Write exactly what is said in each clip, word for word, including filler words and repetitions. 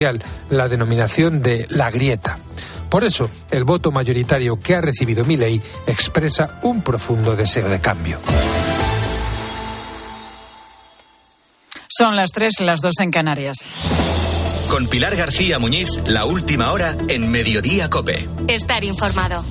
la denominación de la grieta. Por eso, el voto mayoritario que ha recibido Milei expresa un profundo deseo de cambio. Son las tres, las dos en Canarias. Con Pilar García Muñiz, la última hora en Mediodía COPE. Estar informado.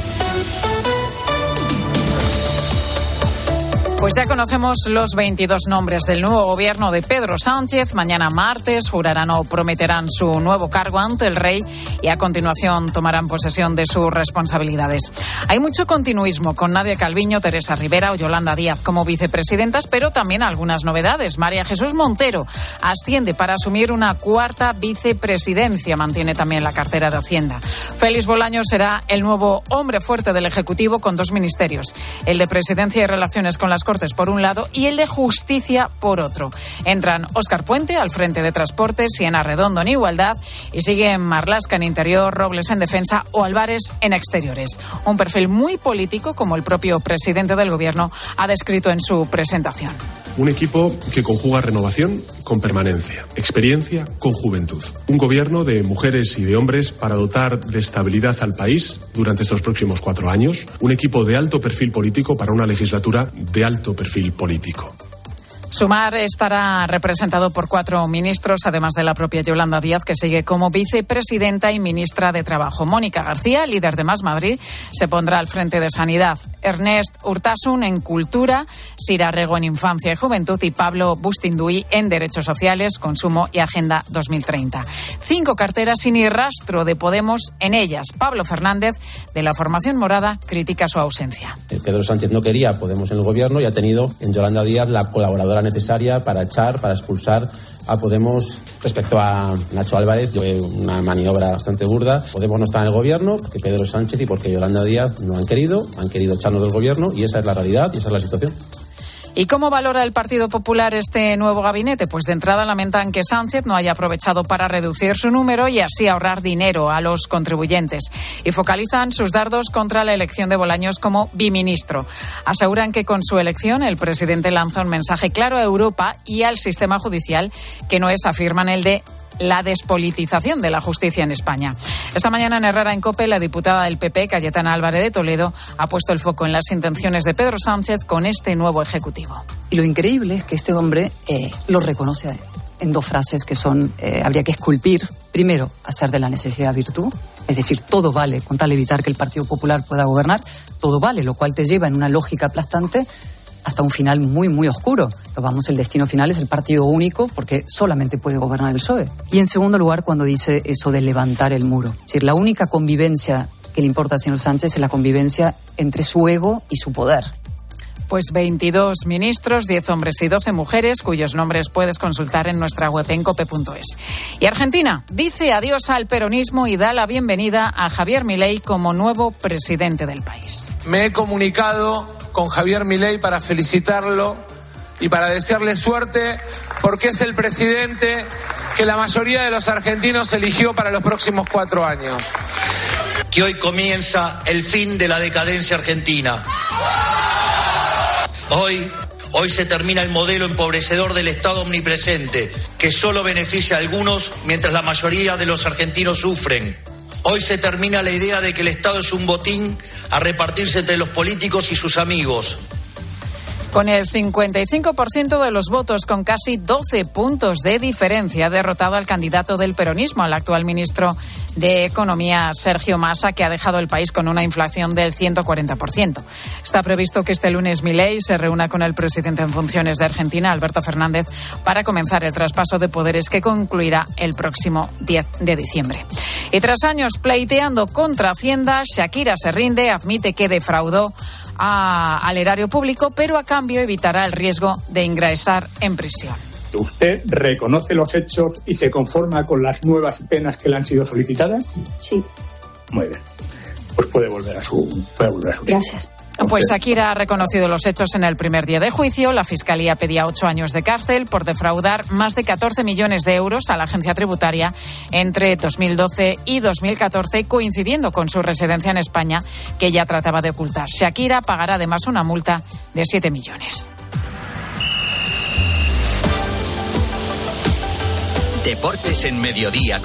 Pues ya conocemos los veintidós nombres del nuevo gobierno de Pedro Sánchez. Mañana martes jurarán o prometerán su nuevo cargo ante el rey y a continuación tomarán posesión de sus responsabilidades. Hay mucho continuismo con Nadia Calviño, Teresa Rivera o Yolanda Díaz como vicepresidentas, pero también algunas novedades. María Jesús Montero asciende para asumir una cuarta vicepresidencia. Mantiene también la cartera de Hacienda. Félix Bolaños será el nuevo hombre fuerte del Ejecutivo con dos ministerios, el de Presidencia y Relaciones con las Cortes por un lado y el de Justicia por otro. Entran Óscar Puente al frente de Transportes, Siena Redondo en Igualdad y siguen Marlaska en Interior, Robles en Defensa o Álvarez en Exteriores. Un perfil muy político, como el propio presidente del Gobierno ha descrito en su presentación. Un equipo que conjuga renovación con permanencia, experiencia con juventud. Un gobierno de mujeres y de hombres para dotar de estabilidad al país durante estos próximos cuatro años. Un equipo de alto perfil político para una legislatura de alto perfil político. Sumar estará representado por cuatro ministros, además de la propia Yolanda Díaz, que sigue como vicepresidenta y ministra de Trabajo. Mónica García, líder de Más Madrid, se pondrá al frente de Sanidad. Ernest Urtasun en Cultura, Sira Rego en Infancia y Juventud y Pablo Bustinduy en Derechos Sociales, Consumo y Agenda dos mil treinta. Cinco carteras sin ni rastro de Podemos en ellas. Pablo Fernández, de la formación morada, critica su ausencia. Pedro Sánchez no quería a Podemos en el Gobierno y ha tenido en Yolanda Díaz la colaboradora necesaria para echar, para expulsar a Podemos. Respecto a Nacho Álvarez, una maniobra bastante burda. Podemos no estar en el Gobierno porque Pedro Sánchez y porque Yolanda Díaz no han querido, han querido echarnos del Gobierno y esa es la realidad y esa es la situación. ¿Y cómo valora el Partido Popular este nuevo gabinete? Pues de entrada lamentan que Sánchez no haya aprovechado para reducir su número y así ahorrar dinero a los contribuyentes. Y focalizan sus dardos contra la elección de Bolaños como biministro. Aseguran que con su elección el presidente lanza un mensaje claro a Europa y al sistema judicial que no es, afirman, el de la despolitización de la justicia en España. Esta mañana en Herrera en COPE, la diputada del P P, Cayetana Álvarez de Toledo, ha puesto el foco en las intenciones de Pedro Sánchez con este nuevo Ejecutivo. Y lo increíble es que este hombre eh, lo reconoce en dos frases que son, eh, habría que esculpir. Primero, hacer de la necesidad virtud, es decir, todo vale con tal evitar que el Partido Popular pueda gobernar, todo vale, lo cual te lleva en una lógica aplastante hasta un final muy, muy oscuro. Entonces, vamos, el destino final es el partido único porque solamente puede gobernar el P S O E. Y en segundo lugar, cuando dice eso de levantar el muro. Es decir, la única convivencia que le importa al señor Sánchez es la convivencia entre su ego y su poder. Pues veintidós ministros, diez hombres y doce mujeres, cuyos nombres puedes consultar en nuestra web en cope punto es. Y Argentina dice adiós al peronismo y da la bienvenida a Javier Milei como nuevo presidente del país. Me he comunicado con Javier Milei para felicitarlo y para desearle suerte porque es el presidente que la mayoría de los argentinos eligió para los próximos cuatro años. Que hoy comienza el fin de la decadencia argentina. Hoy, hoy se termina el modelo empobrecedor del Estado omnipresente, que solo beneficia a algunos mientras la mayoría de los argentinos sufren. Hoy se termina la idea de que el Estado es un botín a repartirse entre los políticos y sus amigos. Con el cincuenta y cinco por ciento de los votos, con casi doce puntos de diferencia, ha derrotado al candidato del peronismo, al actual ministro de Economía, Sergio Massa, que ha dejado el país con una inflación del ciento cuarenta por ciento. Está previsto que este lunes Milei se reúna con el presidente en funciones de Argentina, Alberto Fernández, para comenzar el traspaso de poderes que concluirá el próximo diez de diciembre. Y tras años pleiteando contra Hacienda, Shakira se rinde, admite que defraudó a, al erario público, pero a cambio evitará el riesgo de ingresar en prisión. ¿Usted reconoce los hechos y se conforma con las nuevas penas que le han sido solicitadas? Sí. Muy bien. Pues puede volver a su... Puede volver a su Gracias. Pues Shakira ha reconocido los hechos en el primer día de juicio. La Fiscalía pedía ocho años de cárcel por defraudar más de catorce millones de euros a la agencia tributaria entre dos mil doce y dos mil catorce, coincidiendo con su residencia en España, que ella trataba de ocultar. Shakira pagará además una multa de siete millones. Deportes en Mediodía.